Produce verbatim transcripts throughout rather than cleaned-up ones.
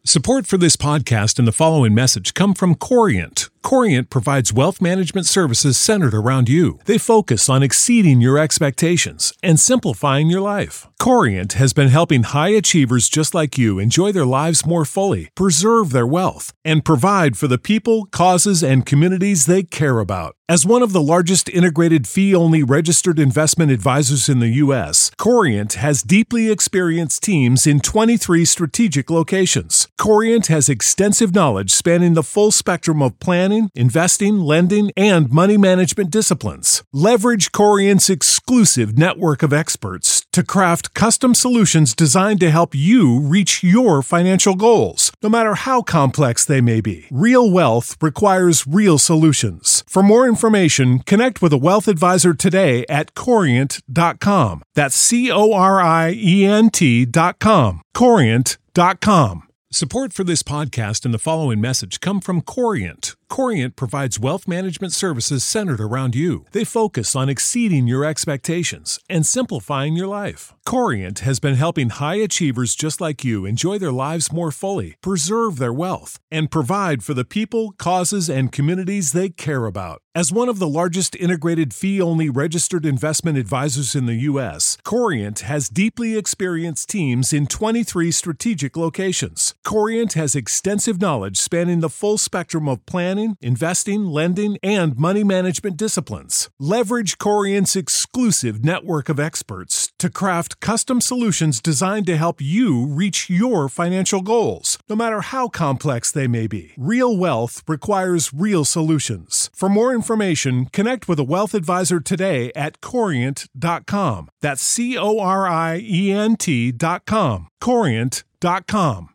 Support for this podcast and the following message come from Corient. Corient provides wealth management services centered around you. They focus on exceeding your expectations and simplifying your life. Corient has been helping high achievers just like you enjoy their lives more fully, preserve their wealth, and provide for the people, causes, and communities they care about. As one of the largest integrated fee-only registered investment advisors in the U S, Corient has deeply experienced teams in twenty-three strategic locations. Corient has extensive knowledge spanning the full spectrum of planning, investing, lending, and money management disciplines. Leverage Corient's exclusive network of experts to craft custom solutions designed to help you reach your financial goals, no matter how complex they may be. Real wealth requires real solutions. For more information, connect with a wealth advisor today at corient dot com. That's C O R I E N T dot com. corient dot com. Support for this podcast and the following message come from Corient. Corient provides wealth management services centered around you. They focus on exceeding your expectations and simplifying your life. Corient has been helping high achievers just like you enjoy their lives more fully, preserve their wealth, and provide for the people, causes, and communities they care about. As one of the largest integrated fee-only registered investment advisors in the U S, Corient has deeply experienced teams in twenty-three strategic locations. Corient has extensive knowledge spanning the full spectrum of planning, investing, lending, and money management disciplines. Leverage Corient's exclusive network of experts to craft custom solutions designed to help you reach your financial goals, no matter how complex they may be. Real wealth requires real solutions. For more information, connect with a wealth advisor today at corient dot com. That's C O R I E N T dot com. corient dot com.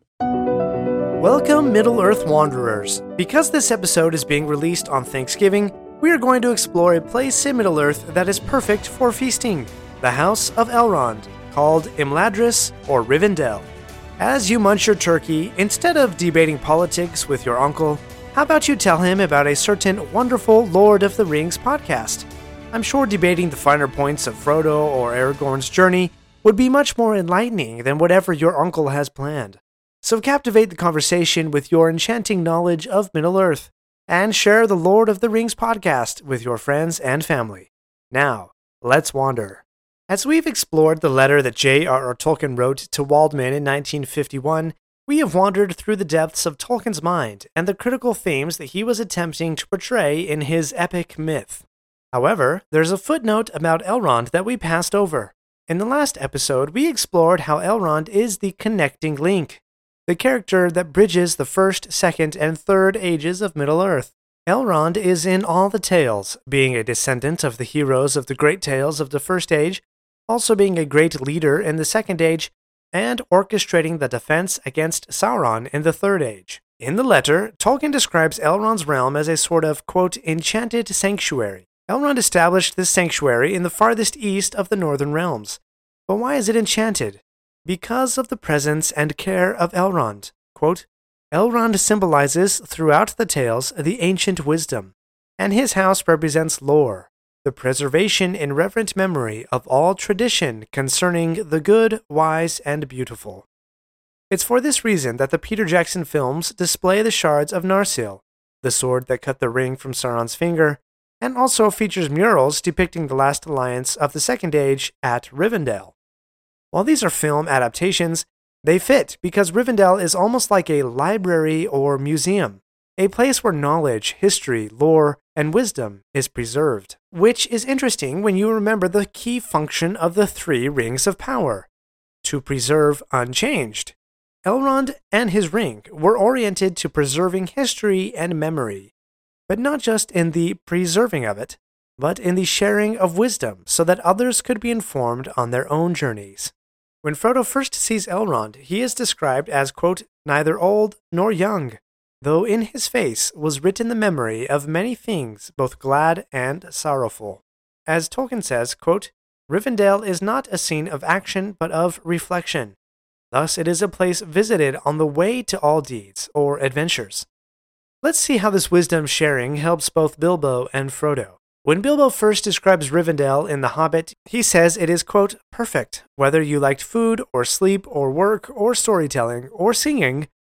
Welcome, Middle-earth Wanderers. Because this episode is being released on Thanksgiving, we are going to explore a place in Middle-earth that is perfect for feasting, the House of Elrond, called Imladris or Rivendell. As you munch your turkey, instead of debating politics with your uncle, how about you tell him about a certain wonderful Lord of the Rings podcast? I'm sure debating the finer points of Frodo or Aragorn's journey would be much more enlightening than whatever your uncle has planned. So captivate the conversation with your enchanting knowledge of Middle-earth, and share the Lord of the Rings podcast with your friends and family. Now, let's wander. As we've explored the letter that J R R Tolkien wrote to Waldman in nineteen fifty-one, we have wandered through the depths of Tolkien's mind and the critical themes that he was attempting to portray in his epic myth. However, there's a footnote about Elrond that we passed over. In the last episode, we explored how Elrond is the connecting link, the character that bridges the first, second, and third ages of Middle-earth. Elrond is in all the tales, being a descendant of the heroes of the great tales of the First Age, also being a great leader in the Second Age, and orchestrating the defense against Sauron in the Third Age. In the letter, Tolkien describes Elrond's realm as a sort of, quote, enchanted sanctuary. Elrond established this sanctuary in the farthest east of the Northern Realms. But why is it enchanted? Because of the presence and care of Elrond. Quote, Elrond symbolizes throughout the tales the ancient wisdom, and his house represents lore, the preservation in reverent memory of all tradition concerning the good, wise, and beautiful. It's for this reason that the Peter Jackson films display the shards of Narsil, the sword that cut the ring from Sauron's finger, and also features murals depicting the last alliance of the Second Age at Rivendell. While these are film adaptations, they fit because Rivendell is almost like a library or museum, a place where knowledge, history, lore, and wisdom is preserved, which is interesting when you remember the key function of the three Rings of Power: to preserve unchanged. Elrond and his ring were oriented to preserving history and memory, but not just in the preserving of it, but in the sharing of wisdom so that others could be informed on their own journeys. When Frodo first sees Elrond, he is described as, quote, neither old nor young, though in his face was written the memory of many things both glad and sorrowful. As Tolkien says, quote, Rivendell is not a scene of action but of reflection. Thus it is a place visited on the way to all deeds or adventures. Let's see how this wisdom sharing helps both Bilbo and Frodo. When Bilbo first describes Rivendell in The Hobbit, he says it is, quote, perfect. Whether you liked food or sleep or work or storytelling or singing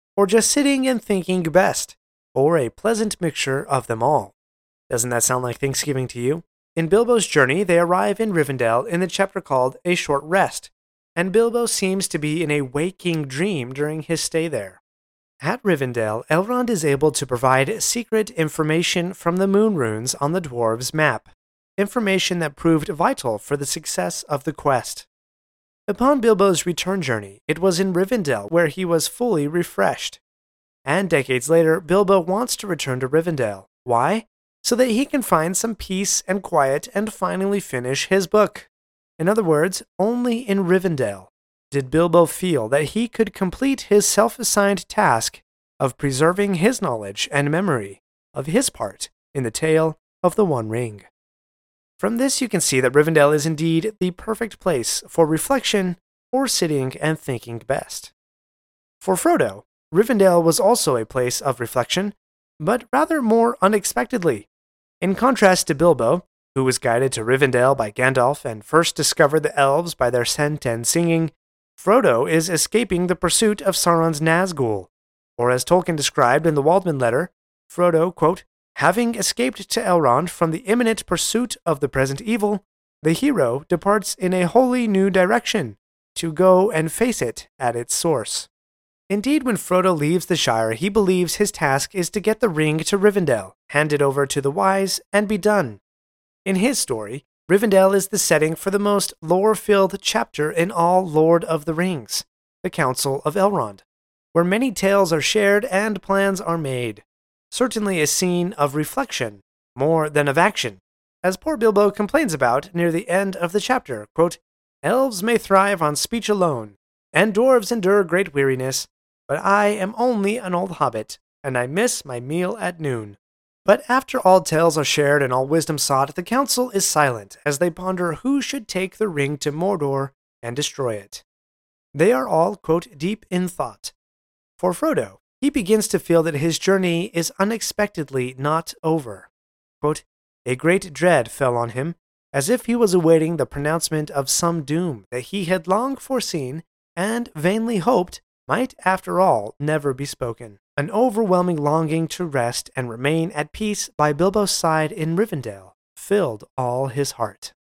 or just sitting and thinking best, or a pleasant mixture of them all. Doesn't that sound like Thanksgiving to you? In Bilbo's journey, they arrive in Rivendell in the chapter called A Short Rest, and Bilbo seems to be in a waking dream during his stay there. At Rivendell, Elrond is able to provide secret information from the moon runes on the dwarves' map, information that proved vital for the success of the quest. Upon Bilbo's return journey, it was in Rivendell where he was fully refreshed. And decades later, Bilbo wants to return to Rivendell. Why? So that he can find some peace and quiet and finally finish his book. In other words, only in Rivendell did Bilbo feel that he could complete his self-assigned task of preserving his knowledge and memory of his part in the tale of the One Ring. From this you can see that Rivendell is indeed the perfect place for reflection or sitting and thinking best. For Frodo, Rivendell was also a place of reflection, but rather more unexpectedly. In contrast to Bilbo, who was guided to Rivendell by Gandalf and first discovered the elves by their scent and singing, Frodo is escaping the pursuit of Sauron's Nazgul, or as Tolkien described in the Waldman letter, Frodo, quote, having escaped to Elrond from the imminent pursuit of the present evil, the hero departs in a wholly new direction, to go and face it at its source. Indeed, when Frodo leaves the Shire, he believes his task is to get the ring to Rivendell, hand it over to the wise, and be done. In his story, Rivendell is the setting for the most lore-filled chapter in all Lord of the Rings, the Council of Elrond, where many tales are shared and plans are made. Certainly a scene of reflection, more than of action, as poor Bilbo complains about near the end of the chapter, quote, elves may thrive on speech alone, and dwarves endure great weariness, but I am only an old hobbit, and I miss my meal at noon. But after all tales are shared and all wisdom sought, the council is silent as they ponder who should take the ring to Mordor and destroy it. They are all, quote, deep in thought. For Frodo, he begins to feel that his journey is unexpectedly not over. Quote, a great dread fell on him, as if he was awaiting the pronouncement of some doom that he had long foreseen and vainly hoped might, after all, never be spoken. An overwhelming longing to rest and remain at peace by Bilbo's side in Rivendell filled all his heart.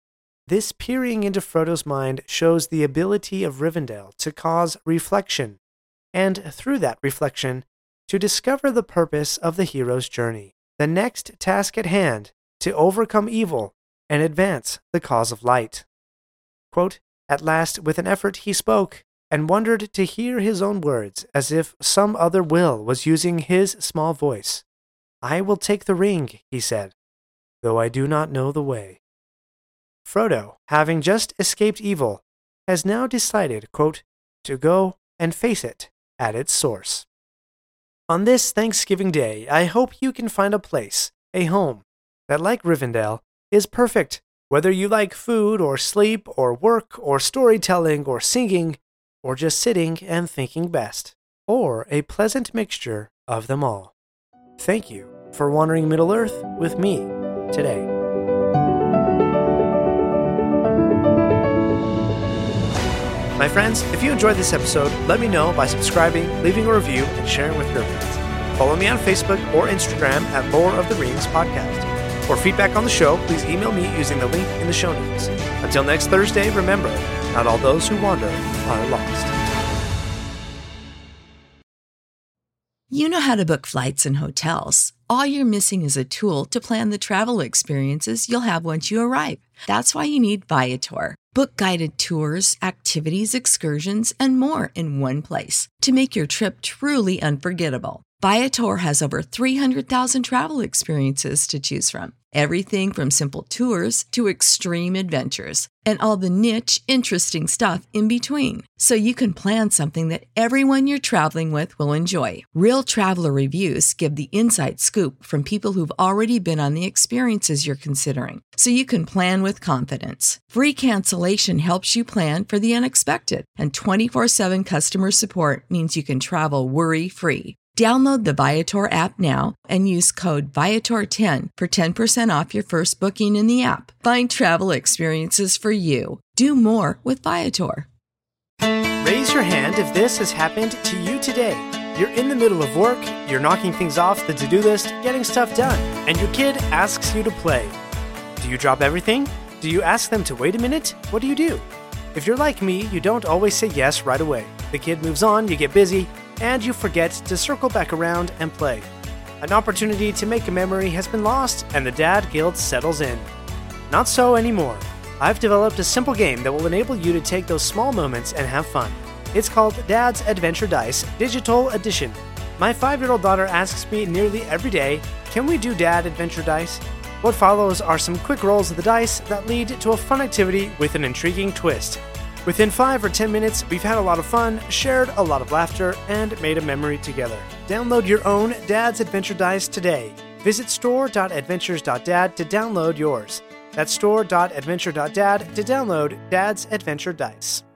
This peering into Frodo's mind shows the ability of Rivendell to cause reflection, and through that reflection, to discover the purpose of the hero's journey, the next task at hand, to overcome evil and advance the cause of light. Quote, at last, with an effort, he spoke, and wondered to hear his own words, as if some other will was using his small voice. I will take the ring, he said, though I do not know the way. Frodo, having just escaped evil, has now decided, quote, to go and face it at its source. On this Thanksgiving Day, I hope you can find a place, a home, that, like Rivendell, is perfect, whether you like food or sleep or work or storytelling or singing, or just sitting and thinking best, or a pleasant mixture of them all. Thank you for wandering Middle-earth with me today. My friends, if you enjoyed this episode, let me know by subscribing, leaving a review, and sharing with your friends. Follow me on Facebook or Instagram at Lore of the Rings Podcast. For feedback on the show, please email me using the link in the show notes. Until next Thursday, remember, not all those who wander are lost. You know how to book flights and hotels. All you're missing is a tool to plan the travel experiences you'll have once you arrive. That's why you need Viator. Book guided tours, activities, excursions, and more in one place to make your trip truly unforgettable. Viator has over three hundred thousand travel experiences to choose from. Everything from simple tours to extreme adventures and all the niche, interesting stuff in between. So you can plan something that everyone you're traveling with will enjoy. Real traveler reviews give the inside scoop from people who've already been on the experiences you're considering. So you can plan with confidence. Free cancellation helps you plan for the unexpected. And twenty-four seven customer support means you can travel worry-free. Download the Viator app now and use code Viator ten for ten percent off your first booking in the app. Find travel experiences for you. Do more with Viator. Raise your hand if this has happened to you today. You're in the middle of work, you're knocking things off the to-do list, getting stuff done, and your kid asks you to play. Do you drop everything? Do you ask them to wait a minute? What do you do? If you're like me, you don't always say yes right away. The kid moves on, you get busy, and you forget to circle back around and play. An opportunity to make a memory has been lost, and the dad guilt settles in. Not so anymore. I've developed a simple game that will enable you to take those small moments and have fun. It's called Dad's Adventure Dice Digital Edition. My five-year-old daughter asks me nearly every day, "Can we do Dad Adventure Dice?" What follows are some quick rolls of the dice that lead to a fun activity with an intriguing twist. Within five or ten minutes, we've had a lot of fun, shared a lot of laughter, and made a memory together. Download your own Dad's Adventure Dice today. Visit store dot adventures dot dad to download yours. That's store dot adventure dot dad to download Dad's Adventure Dice.